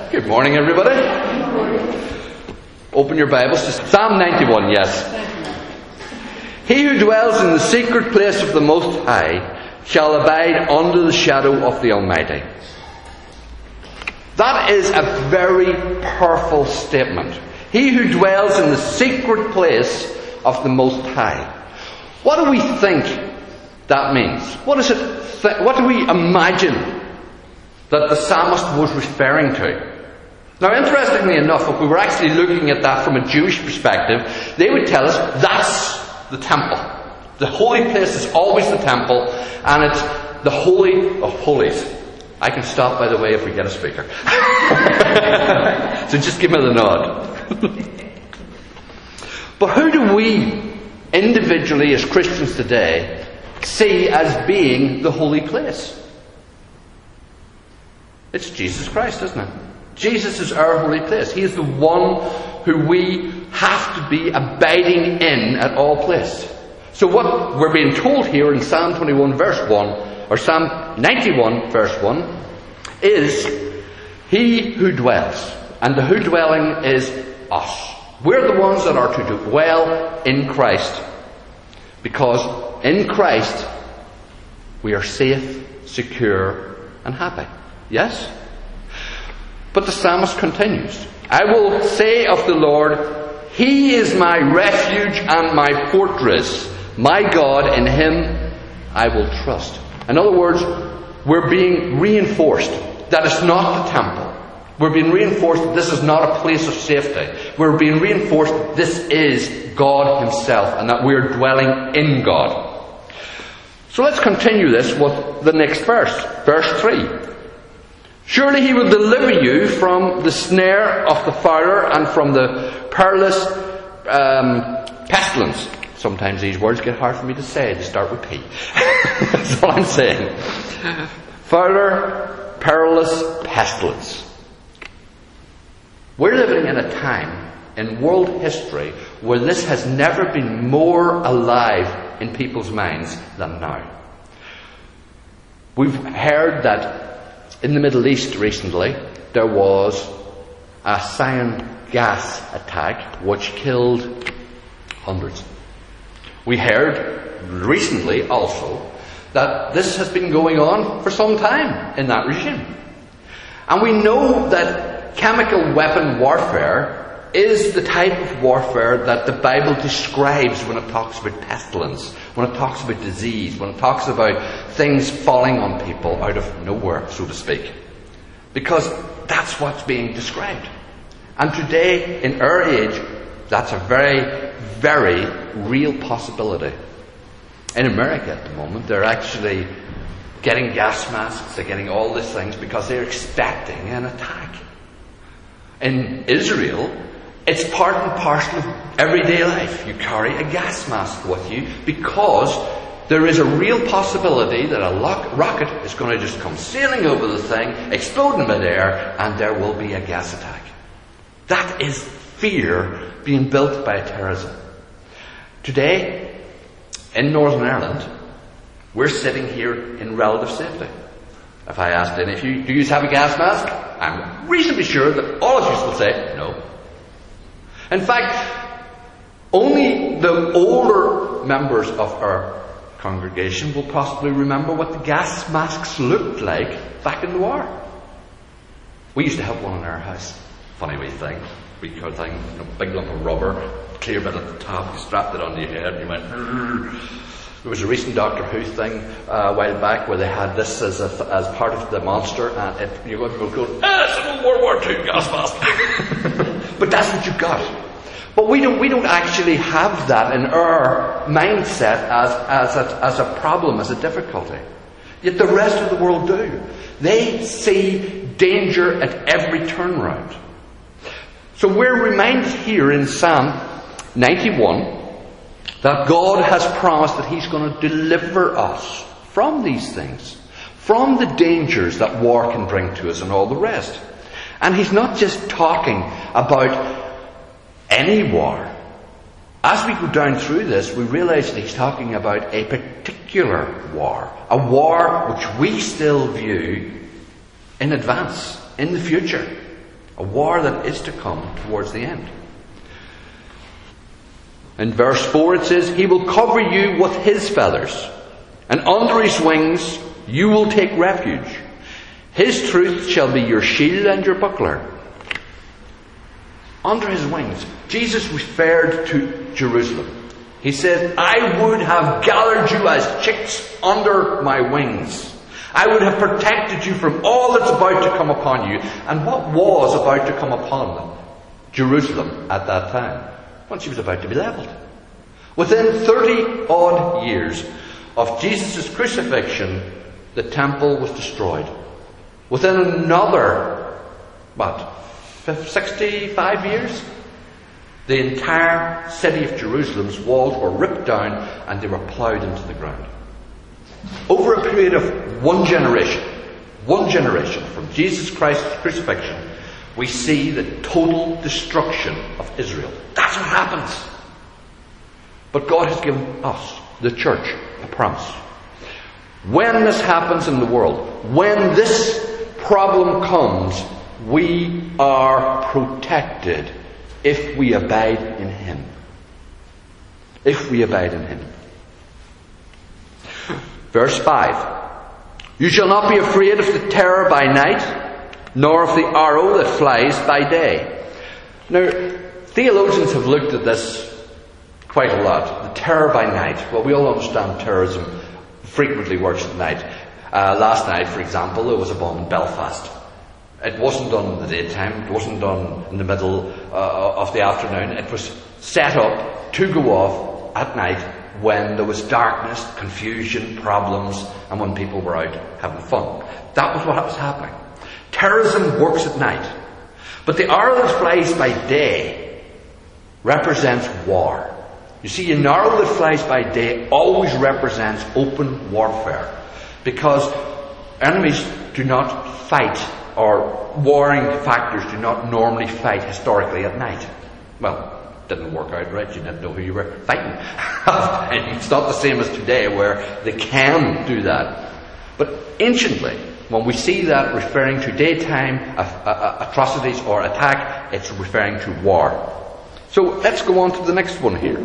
Good morning, everybody. Open your Bibles to Psalm 91, yes. He who dwells in the secret place of the Most High shall abide under the shadow of the Almighty. That is a very powerful statement. He who dwells in the secret place of the Most High. What do we think that means? What do we imagine that the psalmist was referring to? Now, interestingly enough, if we were actually looking at that from a Jewish perspective, they would tell us that's the temple. The holy place is always the temple, and it's the Holy of Holies. I can stop, by the way, if we get a speaker. So just give me the nod. But who do we, individually as Christians today, see as being the holy place? It's Jesus Christ, isn't it? Jesus is our holy place. He is the one who we have to be abiding in at all places. So what we're being told here in Psalm 21 verse 1, or Psalm 91 verse 1, is He who dwells. And the who dwelling is us. We're the ones that are to dwell in Christ. Because in Christ we are safe, secure, and happy. Yes? But the psalmist continues. I will say of the Lord, He is my refuge and my fortress. My God, in Him I will trust. In other words, we're being reinforced that it's not the temple. We're being reinforced that this is not a place of safety. We're being reinforced that this is God Himself and that we're dwelling in God. So let's continue this with the next verse. Verse 3. Surely He will deliver you from the snare of the fowler and from the perilous pestilence. Sometimes these words get hard for me to say. They start with P. That's all I'm saying. Fowler, perilous pestilence. We're living in a time in world history where this has never been more alive in people's minds than now. We've heard that in the Middle East recently, there was a cyan gas attack which killed hundreds. We heard recently also that this has been going on for some time in that regime. And we know that chemical weapon warfare is the type of warfare that the Bible describes when it talks about pestilence, when it talks about disease, when it talks about things falling on people out of nowhere, so to speak. Because that's what's being described. And today, in our age, that's a very, very real possibility. In America at the moment, they're actually getting gas masks, they're getting all these things because they're expecting an attack. In Israel, it's part and parcel of everyday life. You carry a gas mask with you because there is a real possibility that a rocket is going to just come sailing over the thing, explode in midair, and there will be a gas attack. That is fear being built by terrorism. Today, in Northern Ireland, we're sitting here in relative safety. If I asked any of you, do you have a gas mask? I'm reasonably sure that all of you will say no. In fact, only the older members of our congregation will possibly remember what the gas masks looked like back in the war. We used to have one in our house. Funny wee thing. Wee kind of thing. Big lump of rubber. Clear bit at the top. You strapped it onto your head and you went... Rrr. There was a recent Doctor Who thing a while back where they had this as part of the monster, and you're going to go, it's an old World War II gas mask. But that's what you got. But we don't actually have that in our mindset as a problem, as a difficulty. Yet the rest of the world do. They see danger at every turnaround. So we're reminded here in Psalm 91 that God has promised that He's going to deliver us from these things, from the dangers that war can bring to us and all the rest. And He's not just talking about any war. As we go down through this, we realize that He's talking about a particular war, a war which we still view in advance, in the future. A war that is to come towards the end. In verse 4 it says, He will cover you with His feathers, and under His wings you will take refuge. His truth shall be your shield and your buckler. Under His wings. Jesus referred to Jerusalem. He said, I would have gathered you as chicks under my wings. I would have protected you from all that's about to come upon you. And what was about to come upon Jerusalem at that time? Well, she was about to be leveled. Within 30 odd years of Jesus' crucifixion, the temple was destroyed. Within another, 65 years, the entire city of Jerusalem's walls were ripped down and they were ploughed into the ground. Over a period of one generation from Jesus Christ's crucifixion, we see the total destruction of Israel. That's what happens. But God has given us, the church, a promise. When this happens in the world, when this problem comes, we are protected if we abide in Him. If we abide in Him. Verse 5. You shall not be afraid of the terror by night, nor of the arrow that flies by day. Now, theologians have looked at this quite a lot. The terror by night. Well, we all understand terrorism frequently works at night. Last night, for example, there was a bomb in Belfast. It wasn't done in the daytime. It wasn't done in the middle of the afternoon. It was set up to go off at night when there was darkness, confusion, problems, and when people were out having fun. That was what was happening. Terrorism works at night. But the arrow that flies by day represents war. You see, an arrow that flies by day always represents open warfare. Because enemies do not fight, or warring factors do not normally fight historically at night. Well, it didn't work out right. You didn't know who you were fighting. And it's not the same as today where they can do that. But anciently, when we see that referring to daytime atrocities or attack, it's referring to war. So let's go on to the next one here.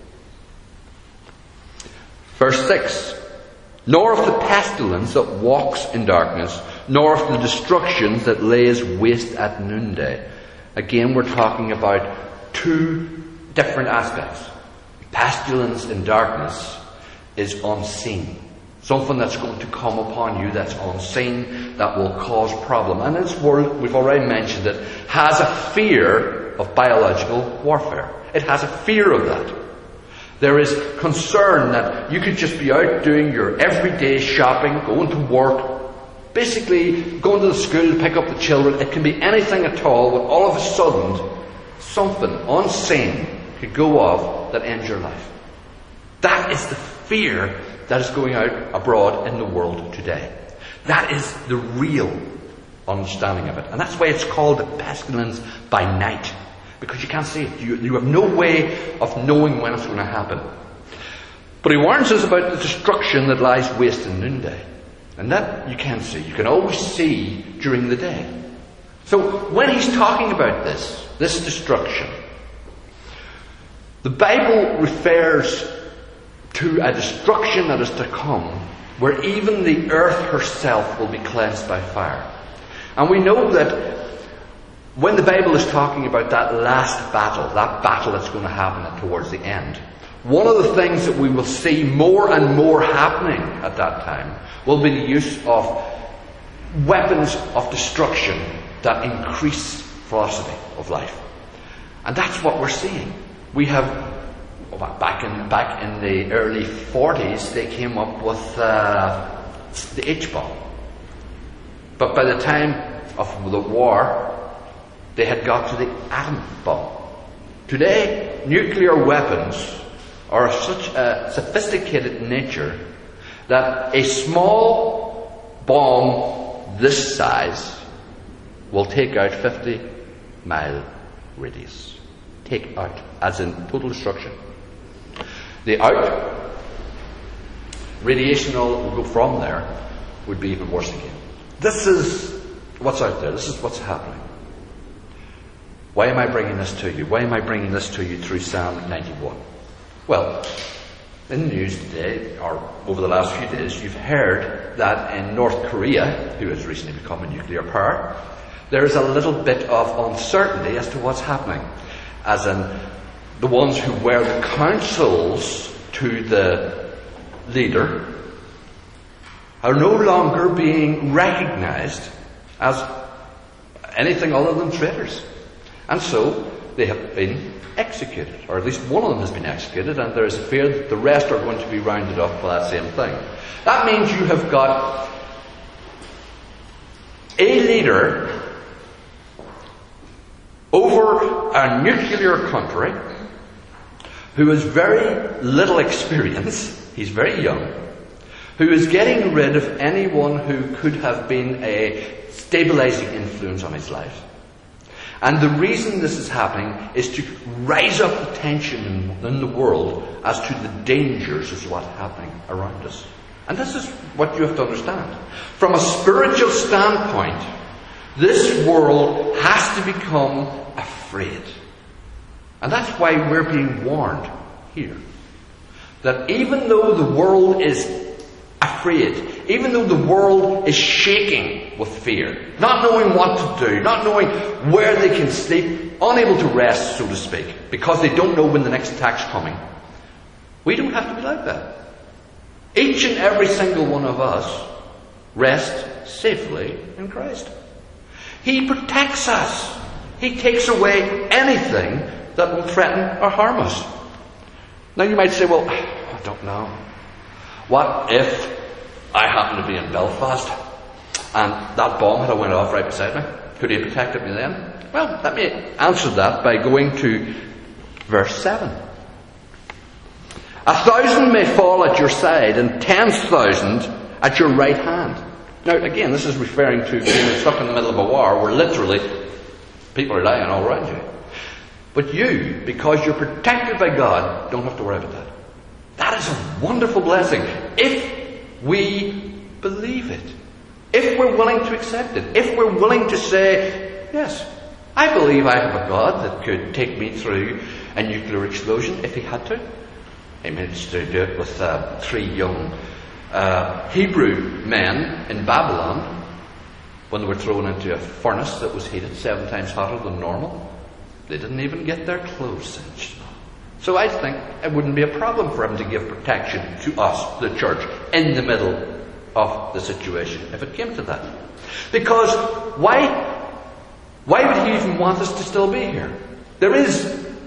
Verse 6. Nor of the pestilence that walks in darkness, nor of the destruction that lays waste at noonday. Again, we're talking about two different aspects. Pestilence in darkness is unseen. Something that's going to come upon you that's unseen, that will cause problem. And this world, we've already mentioned it, has a fear of biological warfare. It has a fear of that. There is concern that you could just be out doing your everyday shopping, going to work, basically going to the school to pick up the children. It can be anything at all, when all of a sudden something unseen could go off that ends your life. That is the fear that is going out abroad in the world today. That is the real understanding of it. And that's why it's called the pestilence by night. Because you can't see it. You have no way of knowing when it's going to happen. But he warns us about the destruction that lies waste in noonday. And that you can see. You can always see during the day. So when he's talking about this destruction, the Bible refers to a destruction that is to come, where even the earth herself will be cleansed by fire. And we know that when the Bible is talking about that last battle, that battle that's going to happen towards the end, one of the things that we will see more and more happening at that time will be the use of weapons of destruction that increase velocity of life. And that's what we're seeing. We have, back in the early 40s, they came up with the H-bomb. But by the time of the war, they had got to the atom bomb. Today, nuclear weapons are of such a sophisticated nature that a small bomb this size will take out 50-mile radius. Take out, as in total destruction. The out, radiation all that will go from there would be even worse again. This is what's out there. This is what's happening. Why am I bringing this to you? Why am I bringing this to you through Psalm 91? Well, in the news today, or over the last few days, you've heard that in North Korea, who has recently become a nuclear power, there is a little bit of uncertainty as to what's happening. As in, the ones who were the counsels to the leader are no longer being recognized as anything other than traitors. And so they have been executed, or at least one of them has been executed, and there is a fear that the rest are going to be rounded up for that same thing. That means you have got a leader over a nuclear country who has very little experience, he's very young, who is getting rid of anyone who could have been a stabilizing influence on his life. And the reason this is happening is to raise up the tension in the world as to the dangers of what's happening around us. And this is what you have to understand. From a spiritual standpoint, this world has to become afraid. And that's why we're being warned here. That even though the world is afraid, even though the world is shaking with fear, not knowing what to do, not knowing where they can sleep, unable to rest, so to speak, because they don't know when the next attack's coming, we don't have to be like that. Each and every single one of us rest safely in Christ. He protects us. He takes away anything that will threaten or harm us. Now you might say, well, I don't know. What if I happen to be in Belfast and that bomb had went off right beside me? Could he have protected me then? Well, let me answer that by going to verse 7. 1,000 may fall at your side and 10,000 at your right hand. Now, again, this is referring to being stuck in the middle of a war where literally people are dying all around you. But you, because you're protected by God, don't have to worry about that. That is a wonderful blessing. If we believe it. If we're willing to accept it. If we're willing to say, yes, I believe I have a God that could take me through a nuclear explosion if he had to. He managed to do it with 3 young Hebrew men in Babylon when they were thrown into a furnace that was heated 7 times hotter than normal. They didn't even get their clothes singed. So I think it wouldn't be a problem for him to give protection to us, the church, in the middle of the situation, if it came to that. Because why would he even want us to still be here? There is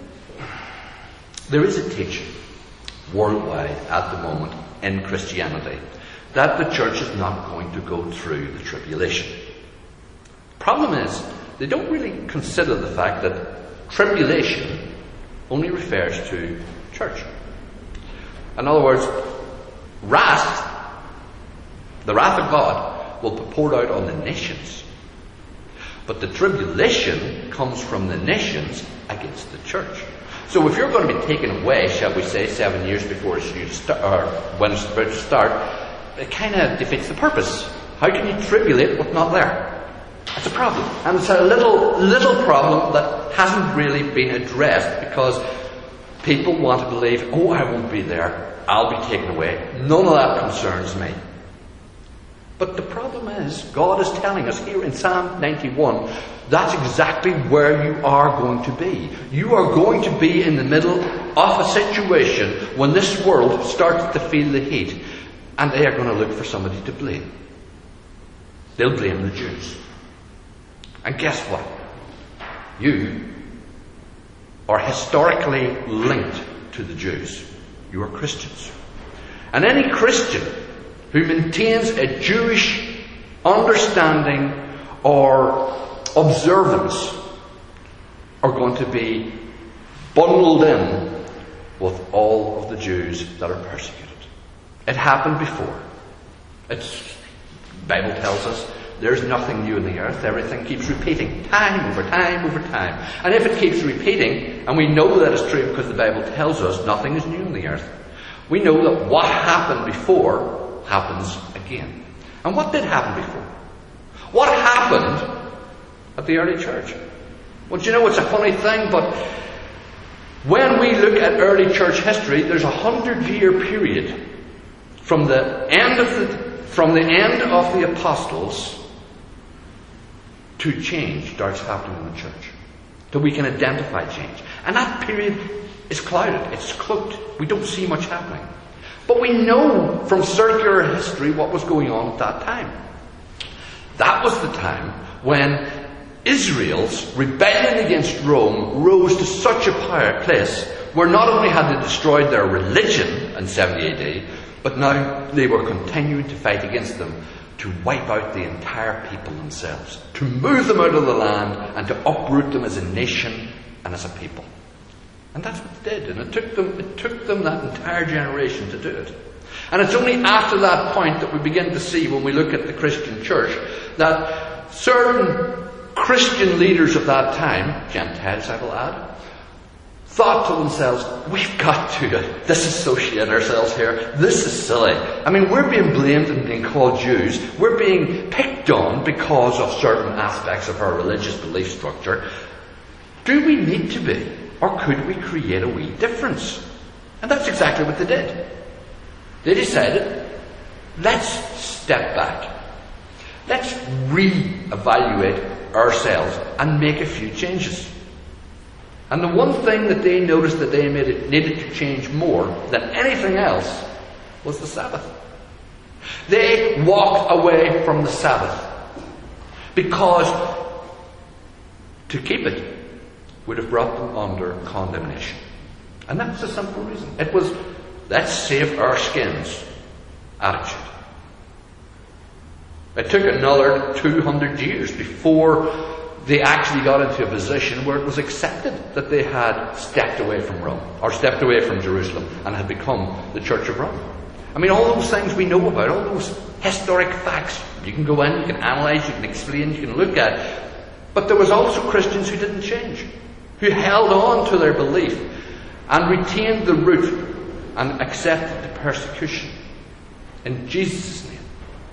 a teaching worldwide at the moment in Christianity that the church is not going to go through the tribulation. Problem is, they don't really consider the fact that tribulation only refers to church. In other words, wrath, the wrath of God, will be poured out on the nations. But the tribulation comes from the nations against the church. So if you're going to be taken away, shall we say, 7 years before it's due to start, or when it's about to start, it kind of defeats the purpose. How can you tribulate what's not there? It's a problem. And it's a little problem that hasn't really been addressed because people want to believe, oh, I won't be there. I'll be taken away. None of that concerns me. But the problem is, God is telling us here in Psalm 91, that's exactly where you are going to be. You are going to be in the middle of a situation when this world starts to feel the heat, and they are going to look for somebody to blame. They'll blame the Jews. And guess what? You are historically linked to the Jews. You are Christians. And any Christian who maintains a Jewish understanding or observance are going to be bundled in with all of the Jews that are persecuted. It happened before. The Bible tells us there's nothing new in the earth. Everything keeps repeating time over time over time. And if it keeps repeating, and we know that is true because the Bible tells us nothing is new in the earth, we know that what happened before happens again. And what did happen before? What happened at the early church? Well, do you know, it's a funny thing, but when we look at early church history, there's a 100-year period from the end of the apostles to change starts happening in the church. So we can identify change. And that period is clouded, it's cloaked. We don't see much happening. But we know from circular history what was going on at that time. That was the time when Israel's rebellion against Rome rose to such a place where not only had they destroyed their religion in 70 AD, but now they were continuing to fight against them to wipe out the entire people themselves, to move them out of the land and to uproot them as a nation and as a people. And that's what they did, and it took them that entire generation to do it. And it's only after that point that we begin to see, when we look at the Christian church, that certain Christian leaders of that time, Gentiles I will add, thought to themselves, we've got to disassociate ourselves here. This is silly. I mean, we're being blamed and being called Jews. We're being picked on because of certain aspects of our religious belief structure. Do we need to be? Or could we create a wee difference? And that's exactly what they did. They decided, let's step back. Let's re-evaluate ourselves and make a few changes. And the one thing that they noticed that they needed to change more than anything else was the Sabbath. They walked away from the Sabbath because to keep it would have brought them under condemnation. And that's a simple reason. It was, let's save our skins attitude. It took another 200 years before they actually got into a position where it was accepted that they had stepped away from Rome, or stepped away from Jerusalem, and had become the Church of Rome. I mean, all those things we know about, all those historic facts, you can go in, you can analyse, you can explain, you can look at. But there was also Christians who didn't change, who held on to their belief and retained the root and accepted the persecution in Jesus' name.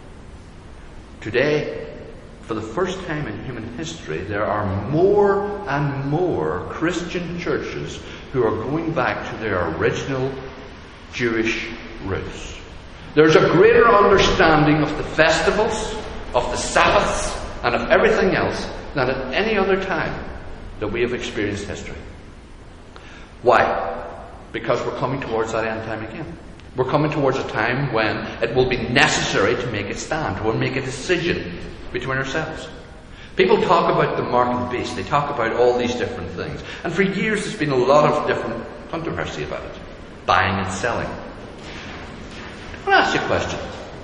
Today, for the first time in human history, there are more and more Christian churches who are going back to their original Jewish roots. There's a greater understanding of the festivals, of the Sabbaths, and of everything else than at any other time that we have experienced history. Why? Because we're coming towards that end time again. We're coming towards a time when it will be necessary to make a stand. We'll make a decision between ourselves. People talk about the mark of the beast. They talk about all these different things. And for years there's been a lot of different controversy about it. Buying and selling. I want to ask you a question.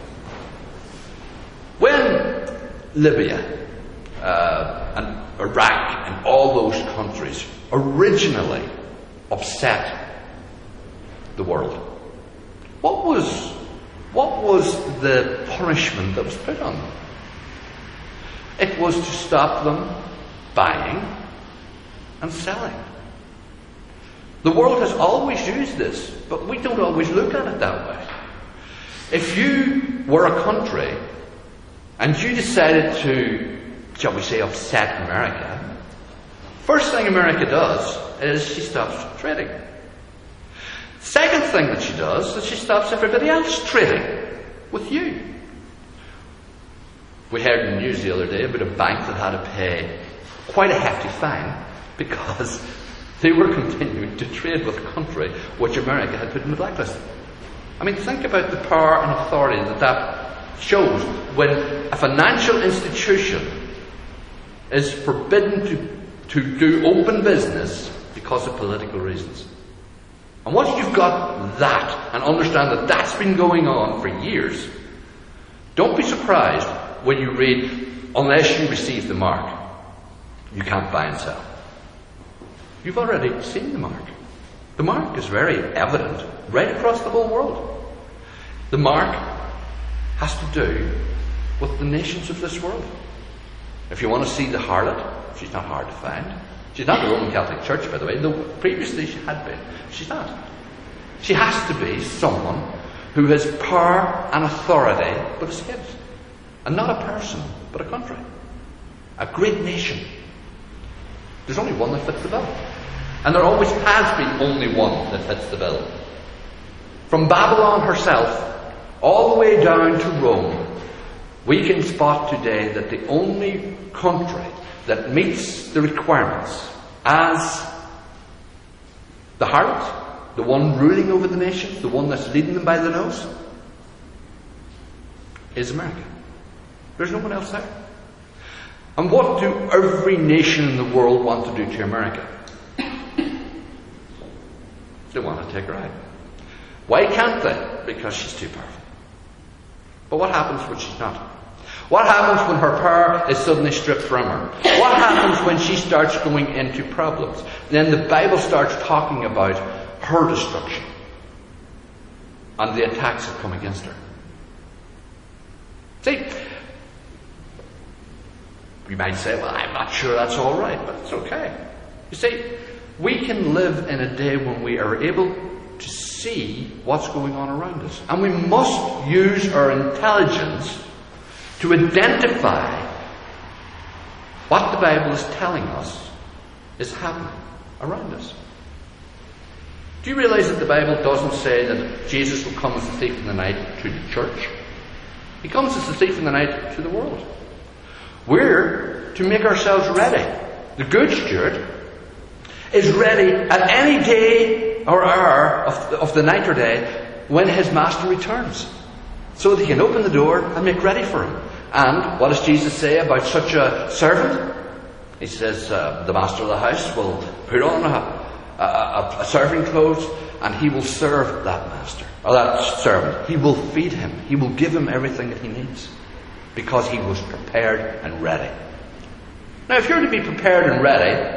When Libya and Iraq and all those countries originally upset the world, what was the punishment that was put on them? It was to stop them buying and selling. The world has always used this, but we don't always look at it that way. If you were a country and you decided to, shall we say, upset America, first thing America does is she stops trading. Second thing that she does is she stops everybody else trading with you. We heard in the news the other day about a bank that had to pay quite a hefty fine because they were continuing to trade with a country which America had put in the blacklist. I mean, think about the power and authority that shows when a financial institution is forbidden to do open business because of political reasons. And once you've got that and understand that that's been going on for years, don't be surprised when you read, unless you receive the mark, you can't buy and sell. You've already seen the mark. The mark is very evident right across the whole world. The mark has to do with the nations of this world. If you want to see the harlot, she's not hard to find. She's not the Roman Catholic Church, by the way, though previously she had been. She's not. She has to be someone who has power and authority but escapes. And not a person, but a country. A great nation. There's only one that fits the bill. And there always has been only one that fits the bill. From Babylon herself, all the way down to Rome, we can spot today that the only country that meets the requirements as the harlot, the one ruling over the nations, the one that's leading them by the nose, is America. There's no one else there. And what do every nation in the world want to do to America? They want to take her out. Why can't they? Because she's too powerful. But what happens when she's not? What happens when her power is suddenly stripped from her? What happens when she starts going into problems? Then the Bible starts talking about her destruction and the attacks that come against her. See, you might say, well, I'm not sure that's all right, but it's okay. You see, we can live in a day when we are able to see what's going on around us. And we must use our intelligence to identify what the Bible is telling us is happening around us. Do you realize that the Bible doesn't say that Jesus will come as a thief in the night to the church? He comes as a thief in the night to the world. We're to make ourselves ready. The good steward is ready at any day or hour of the night or day when his master returns, so that he can open the door and make ready for him. And what does Jesus say about such a servant? He says the master of the house will put on a serving clothes, and he will serve that master or that servant. He will feed him. He will give him everything that he needs, because he was prepared and ready. Now, if you're to be prepared and ready,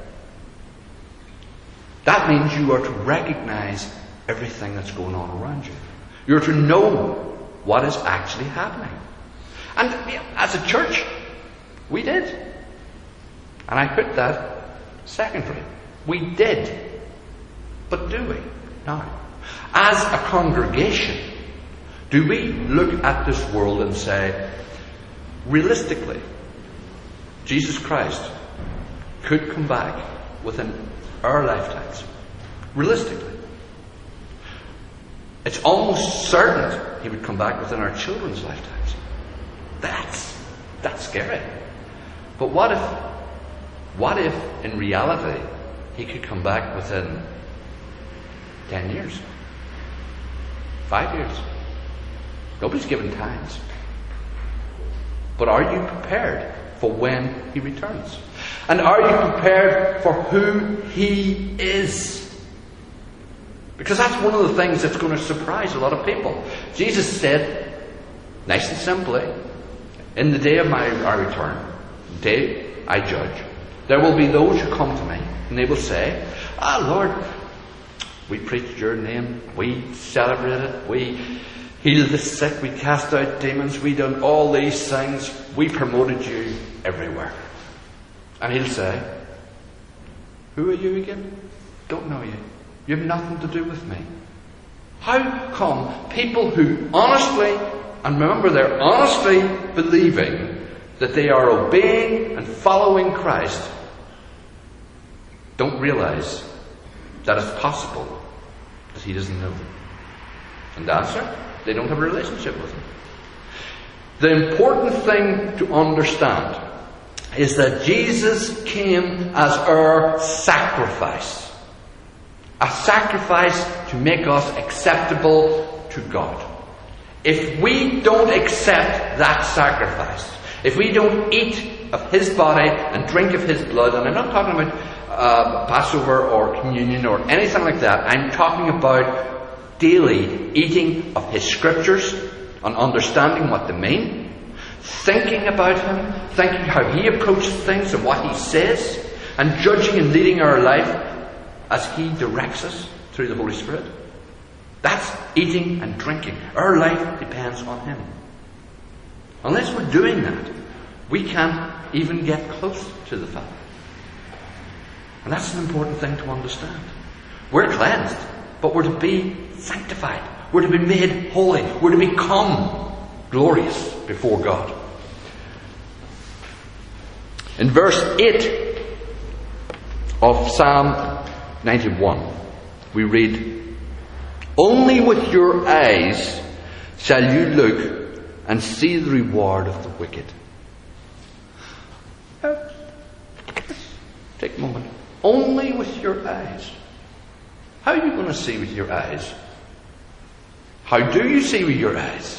that means you are to recognize everything that's going on around you. You're to know what is actually happening. And as a church, we did. And I put that secondary. We did. But do we now? As a congregation, do we look at this world and say, realistically, Jesus Christ could come back within our lifetimes? Realistically. It's almost certain he would come back within our children's lifetimes. That's scary. But what if in reality he could come back within 10 years? 5 years? Nobody's given times. But are you prepared for when he returns? And are you prepared for who he is? Because that's one of the things that's going to surprise a lot of people. Jesus said, nice and simply, in the day of our return, the day I judge, there will be those who come to me and they will say, Lord, we preached your name, we celebrated, we healed the sick, we cast out demons, we done all these things, we promoted you everywhere. And he'll say, who are you again? Don't know you. You have nothing to do with me. How come people who honestly, and remember they're honestly believing that they are obeying and following Christ, don't realize that it's possible that he doesn't know them? And the answer? They don't have a relationship with him. The important thing to understand is that Jesus came as our sacrifice. A sacrifice to make us acceptable to God. If we don't accept that sacrifice, if we don't eat of his body and drink of his blood, and I'm not talking about Passover or communion or anything like that, I'm talking about daily eating of his scriptures and understanding what they mean, thinking about him, thinking how he approaches things and what he says, and judging and leading our life as he directs us through the Holy Spirit. That's eating and drinking. Our life depends on him. Unless we're doing that, we can't even get close to the Father. And that's an important thing to understand. We're cleansed, but we're to be sanctified. We're to be made holy. We're to become glorious before God. In verse 8, of Psalm 91, we read, "Only with your eyes shall you look and see the reward of the wicked." Take a moment. Only with your eyes. How are you going to see with your eyes? How do you see with your eyes?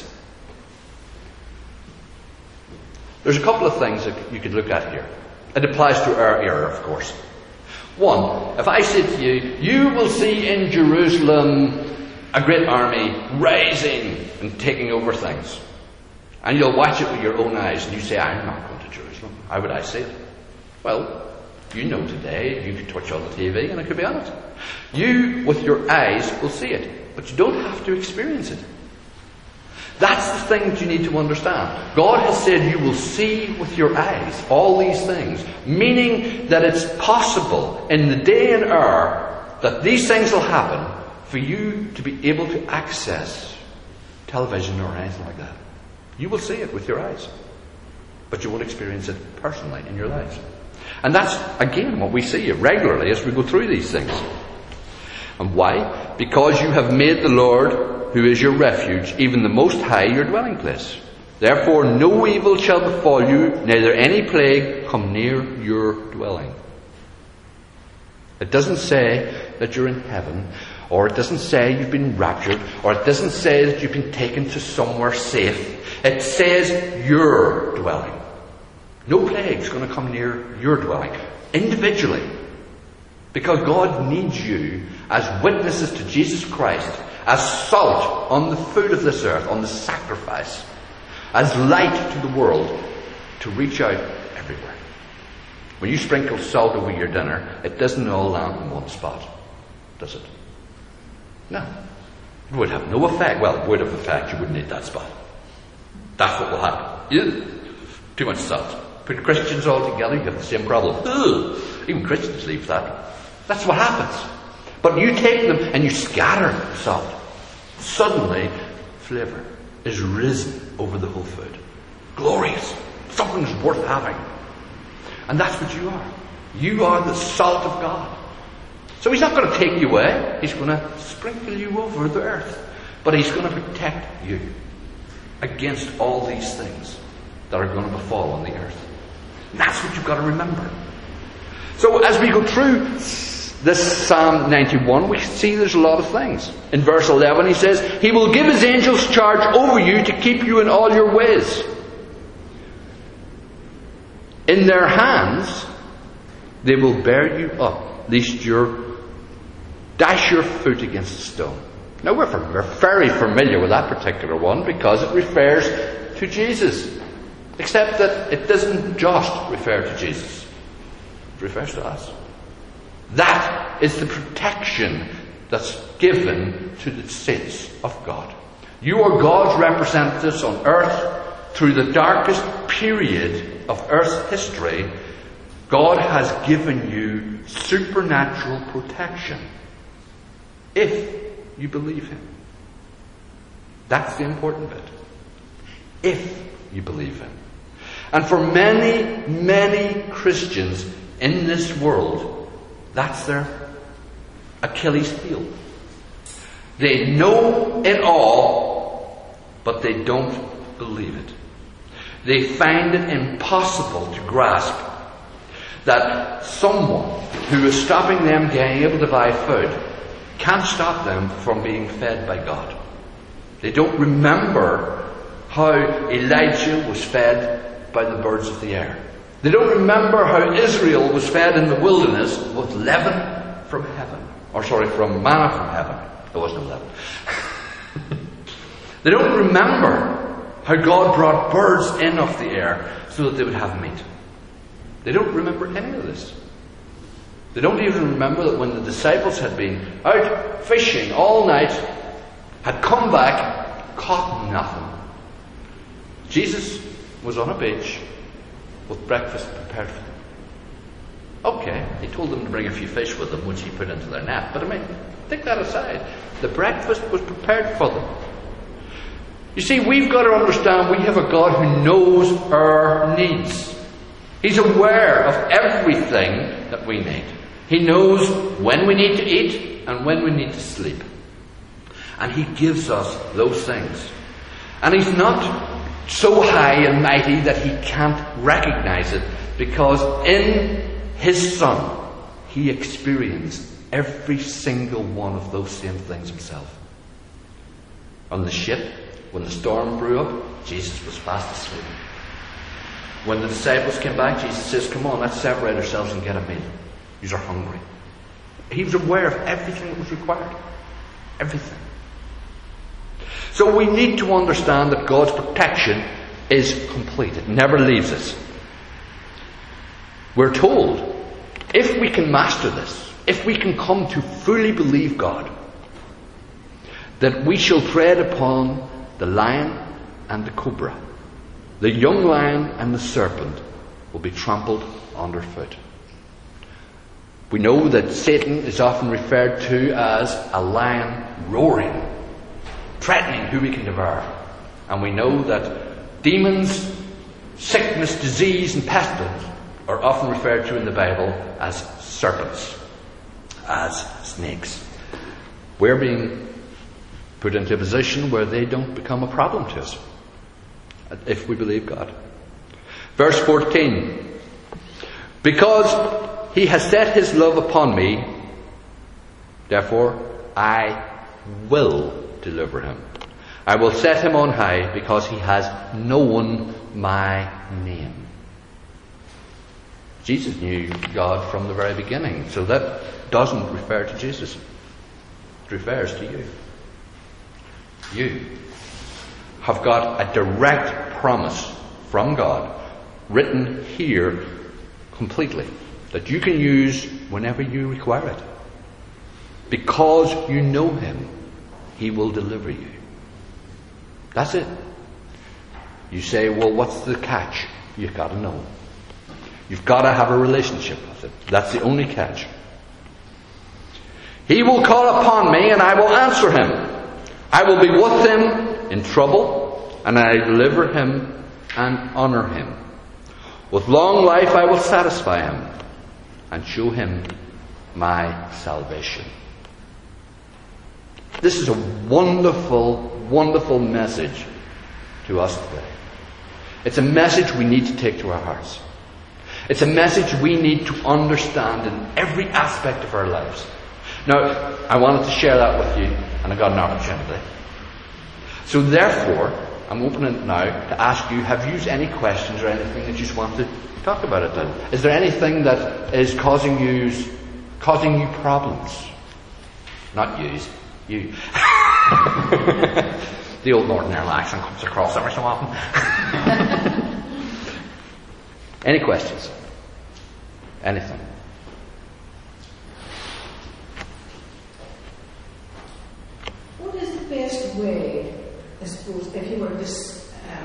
There's a couple of things that you could look at here. It applies to our era, of course. One, if I said to you, you will see in Jerusalem a great army rising and taking over things. And you'll watch it with your own eyes and you say, I'm not going to Jerusalem. How would I see it? Well, you know today, you could touch on the TV and it could be on it. You, with your eyes, will see it. But you don't have to experience it. That's the thing that you need to understand. God has said you will see with your eyes all these things. Meaning that it's possible in the day and hour that these things will happen for you to be able to access television or anything like that. You will see it with your eyes. But you won't experience it personally in your lives. And that's, again, what we see regularly as we go through these things. And why? Because you have made the Lord, who is your refuge, even the Most High, your dwelling place. Therefore no evil shall befall you, neither any plague come near your dwelling. It doesn't say that you're in heaven, or it doesn't say you've been raptured, or it doesn't say that you've been taken to somewhere safe. It says your dwelling. No plague's going to come near your dwelling, individually. Because God needs you as witnesses to Jesus Christ, as salt on the food of this earth, on the sacrifice, as light to the world, to reach out everywhere. When you sprinkle salt over your dinner, it doesn't all land in one spot, does it? No. It would have no effect. Well, it would have effect. You wouldn't need that spot. That's what will happen. Too much salt. Put Christians all together, you have the same problem. Ugh. Even Christians leave that. That's what happens. But you take them and you scatter salt. Suddenly, flavour is risen over the whole food. Glorious. Something's worth having. And that's what you are. You are the salt of God. So He's not going to take you away. He's going to sprinkle you over the earth. But He's going to protect you against all these things that are going to befall on the earth. And that's what you've got to remember. So as we go through this Psalm 91, we see there's a lot of things. In verse 11 he says, He will give His angels charge over you to keep you in all your ways. In their hands they will bear you up, lest you dash your foot against a stone. Now we're very familiar with that particular one because it refers to Jesus. Except that it doesn't just refer to Jesus. It refers to us. That is the protection that's given to the saints of God. You are God's representatives on earth through the darkest period of earth's history. God has given you supernatural protection if you believe Him. That's the important bit. If you believe Him. And for many, many Christians in this world, that's their Achilles heel. They know it all, but they don't believe it. They find it impossible to grasp that someone who is stopping them being able to buy food can't stop them from being fed by God. They don't remember how Elijah was fed by the birds of the air. They don't remember how Israel was fed in the wilderness with leaven from heaven. From manna from heaven. There was no leaven. They don't remember how God brought birds in off the air so that they would have meat. They don't remember any of this. They don't even remember that when the disciples had been out fishing all night, had come back, caught nothing. Jesus was on a beach with breakfast prepared for them. Okay, He told them to bring a few fish with them, which He put into their net. But take that aside. The breakfast was prepared for them. You see, we've got to understand we have a God who knows our needs. He's aware of everything that we need. He knows when we need to eat and when we need to sleep. And He gives us those things. And He's not so high and mighty that He can't recognize it, because in His Son, He experienced every single one of those same things Himself. On the ship, when the storm blew up, Jesus was fast asleep. When the disciples came back, Jesus says, come on, let's separate ourselves and get a meal. You are hungry. He was aware of everything that was required. Everything. So we need to understand that God's protection is complete. It never leaves us. We're told, if we can master this, if we can come to fully believe God, that we shall tread upon the lion and the cobra, the young lion and the serpent will be trampled underfoot. We know that Satan is often referred to as a lion roaring, threatening who we can devour. And we know that demons, sickness, disease and pestilence are often referred to in the Bible as serpents, as snakes. We're being put into a position where they don't become a problem to us, if we believe God. Verse 14. Because He has set His love upon me, therefore I will deliver him. I will set him on high, because he has known my name. Jesus knew God from the very beginning, so that doesn't refer to Jesus. It refers to you. You have got a direct promise from God, written here completely, that you can use whenever you require it. Because you know Him, He will deliver you. That's it. You say, well, what's the catch? You've got to know. You've got to have a relationship with Him. That's the only catch. He will call upon me, and I will answer him. I will be with him in trouble, and I deliver him and honor him. With long life I will satisfy him and show him my salvation. This is a wonderful, wonderful message to us today. It's a message we need to take to our hearts. It's a message we need to understand in every aspect of our lives. Now, I wanted to share that with you, and I got an opportunity. So therefore, I'm opening it now to ask you, have you any questions or anything that you just want to talk about it then? Is there anything that is causing you problems? Not yous, you. The old Northern Ireland accent comes across every so often. Any questions? Anything? What is the best way, I suppose, if you were to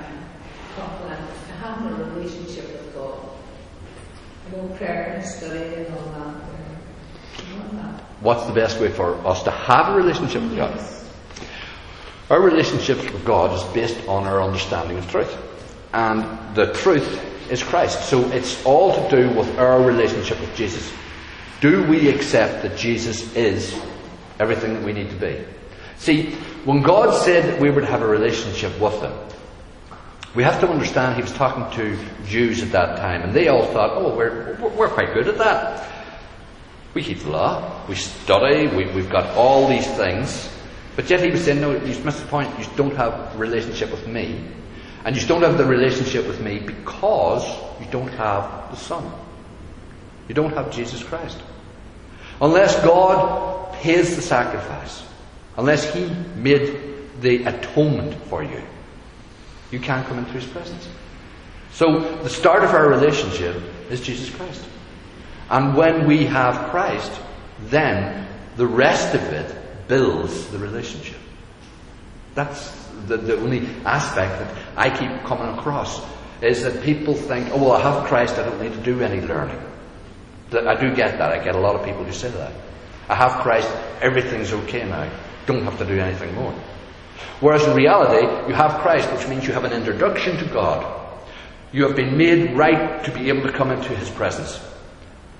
have a relationship with God? I know prayer and study and all that. What's the best way for us to have a relationship with God? Yes. Our relationship with God is based on our understanding of truth. And the truth is Christ. So it's all to do with our relationship with Jesus. Do we accept that Jesus is everything that we need to be? See, when God said that we were to have a relationship with Him, we have to understand He was talking to Jews at that time, and they all thought, oh, we're quite good at that. We keep the law, we study, we've got all these things. But yet He was saying, no, you missed the point. You don't have a relationship with me. And you don't have the relationship with me because you don't have the Son. You don't have Jesus Christ. Unless God pays the sacrifice, unless He made the atonement for you, you can't come into His presence. So the start of our relationship is Jesus Christ. And when we have Christ, then the rest of it builds the relationship. That's the only aspect that I keep coming across, is that people think, oh, well, I have Christ, I don't need to do any learning. I do get that. I get a lot of people who say that. I have Christ, everything's okay now. Don't have to do anything more. Whereas in reality, you have Christ, which means you have an introduction to God. You have been made right to be able to come into His presence.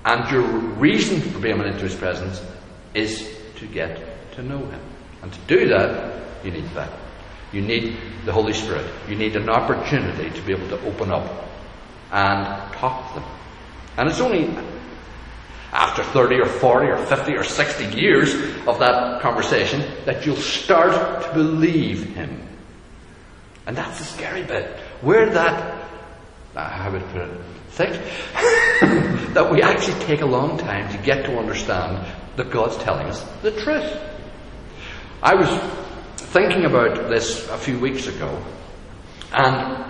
And your reason for being into His presence is to get to know Him. And to do that, you need that. You need the Holy Spirit. You need an opportunity to be able to open up and talk to them. And it's only after 30 or 40 or 50 or 60 years of that conversation that you'll start to believe Him. And that's the scary bit. Where that, how would I put it, thick, that we actually take a long time to get to understand that God's telling us the truth. I was thinking about this a few weeks ago, and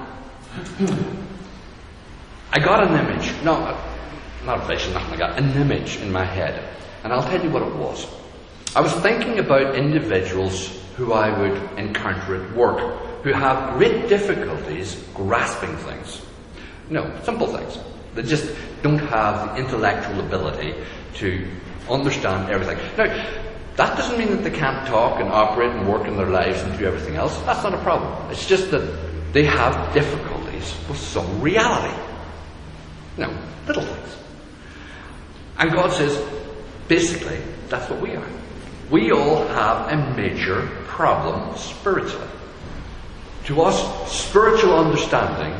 I got an image, not a vision, nothing like that, an image in my head. And I'll tell you what it was. I was thinking about individuals who I would encounter at work, who have great difficulties grasping things. Simple things. They just don't have the intellectual ability to understand everything. Now, that doesn't mean that they can't talk and operate and work in their lives and do everything else. That's not a problem. It's just that they have difficulties with some reality. Little things. And God says, basically, that's what we are. We all have a major problem spiritually. To us, spiritual understanding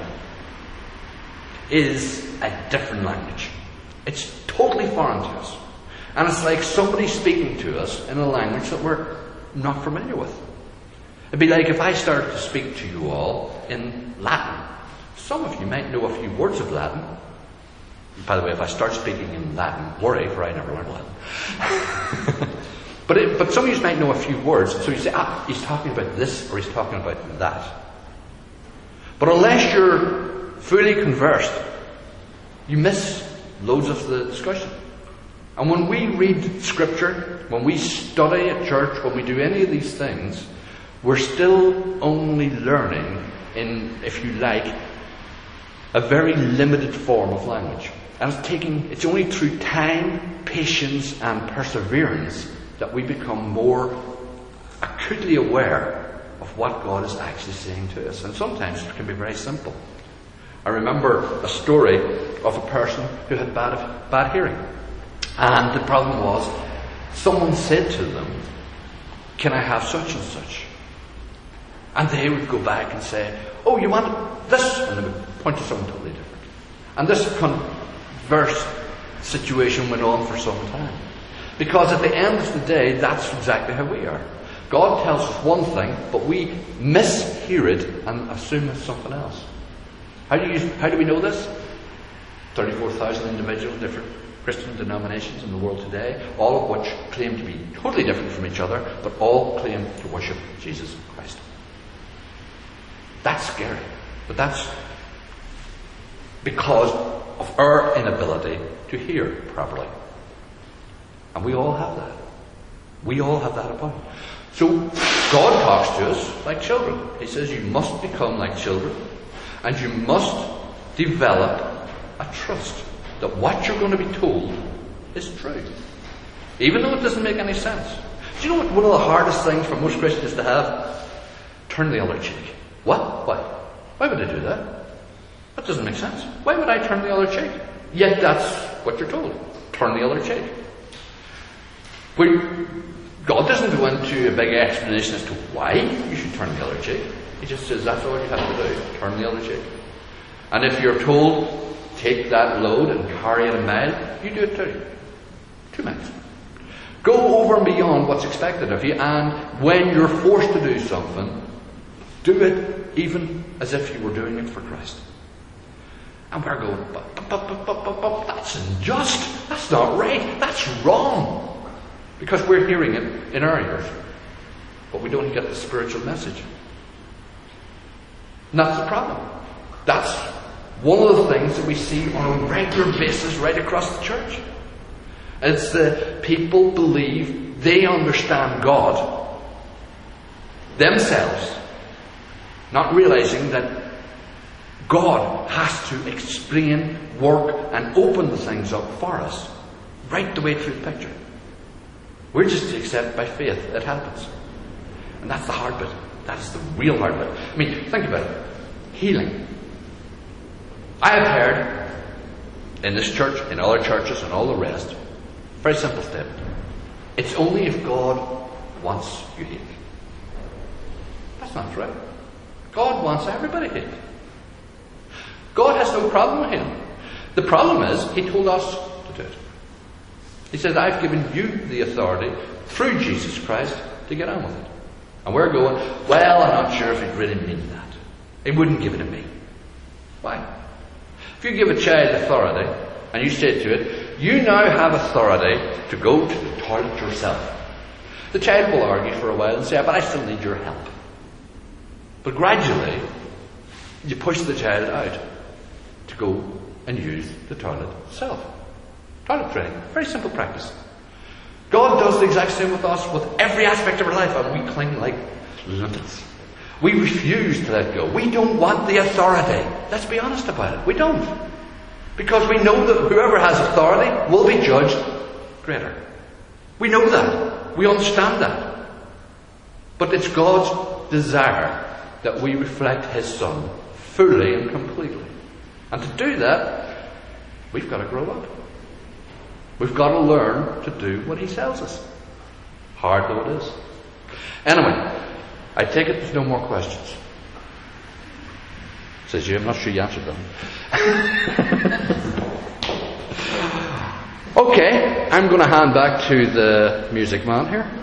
is a different language. It's totally foreign to us. And it's like somebody speaking to us in a language that we're not familiar with. It'd be like if I started to speak to you all in Latin. Some of you might know a few words of Latin. By the way, if I start speaking in Latin, worry, for I never learned Latin. But some of you might know a few words, so you say, he's talking about this or he's talking about that. But unless you're fully conversed, you miss loads of the discussion. And when we read Scripture, when we study at church, when we do any of these things, we're still only learning in, if you like, a very limited form of language. And it's only through time, patience, and perseverance that we become more acutely aware of what God is actually saying to us. And sometimes it can be very simple. I remember a story of a person who had bad hearing. And the problem was, someone said to them, "Can I have such and such?" And they would go back and say, "Oh, you want this?" And they would point to something totally different. And this converse situation went on for some time. Because at the end of the day, that's exactly how we are. God tells us one thing, but we mishear it and assume it's something else. How do we know this? 34,000 individual different Christian denominations in the world today, all of which claim to be totally different from each other, but all claim to worship Jesus Christ. That's scary. But that's because of our inability to hear properly. And we all have that. We all have that upon us. So God talks to us like children. He says you must become like children, and you must develop a trust that what you're going to be told is true, even though it doesn't make any sense. Do you know what one of the hardest things for most Christians to have? Turn the other cheek. What? Why? Why would I do that? That doesn't make sense. Why would I turn the other cheek? Yet that's what you're told. Turn the other cheek. God doesn't go into a big explanation as to why you should turn the other cheek. He just says that's all you have to do. Turn the other cheek. And if you're told, take that load and carry it a mile, you do it too. 2 miles. Go over and beyond what's expected of you, and when you're forced to do something, do it even as if you were doing it for Christ. And we're going, but that's unjust. That's not right. That's wrong. Because we're hearing it in our ears, but we don't get the spiritual message. And that's the problem. That's one of the things that we see on a regular basis right across the church. It's that people believe they understand God themselves, not realizing that God has to explain, work, and open the things up for us right the way through the picture. We're just to accept by faith. It happens. And that's the hard bit. That's the real hard bit. I mean, think about it. Healing. I have heard in this church, in other churches, and all the rest. Very simple statement. It's only if God wants you healed. That's not right. God wants everybody healed. God has no problem with healing. The problem is, He told us to do it. He said, I've given you the authority through Jesus Christ to get on with it. And we're going, well, I'm not sure if He'd really mean that. He wouldn't give it to me. Why? If you give a child authority, and you say to it, you now have authority to go to the toilet yourself. The child will argue for a while and say, but I still need your help. But gradually, you push the child out to go and use the toilet itself. Toilet training. Very simple practice. God does the exact same with us, with every aspect of our life, and we cling like limpets. We refuse to let go. We don't want the authority. Let's be honest about it. We don't. Because we know that whoever has authority will be judged greater. We know that. We understand that. But it's God's desire that we reflect His Son fully and completely. And to do that, we've got to grow up. We've got to learn to do what He tells us. Hard though it is. Anyway, I take it there's no more questions. Says you, I'm not sure you answered them. Okay, I'm going to hand back to the music man here.